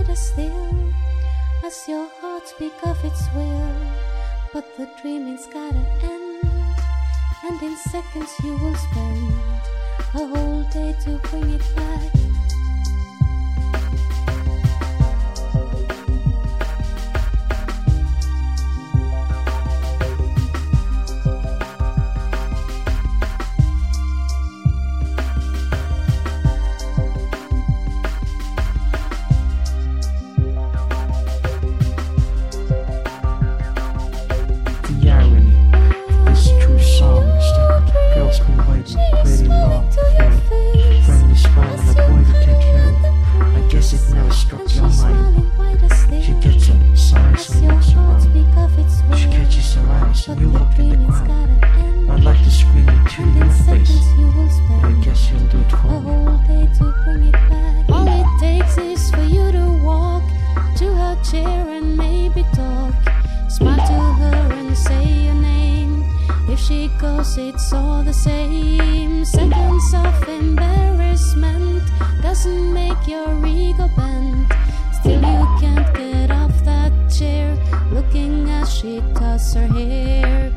as still as your heart speak of its will. But the dreaming's gotta end, and in seconds you will spend a whole day to bring it back. It's all the same. Seconds of embarrassment doesn't make your ego bend. Still you can't get off that chair, looking as she tosses her hair.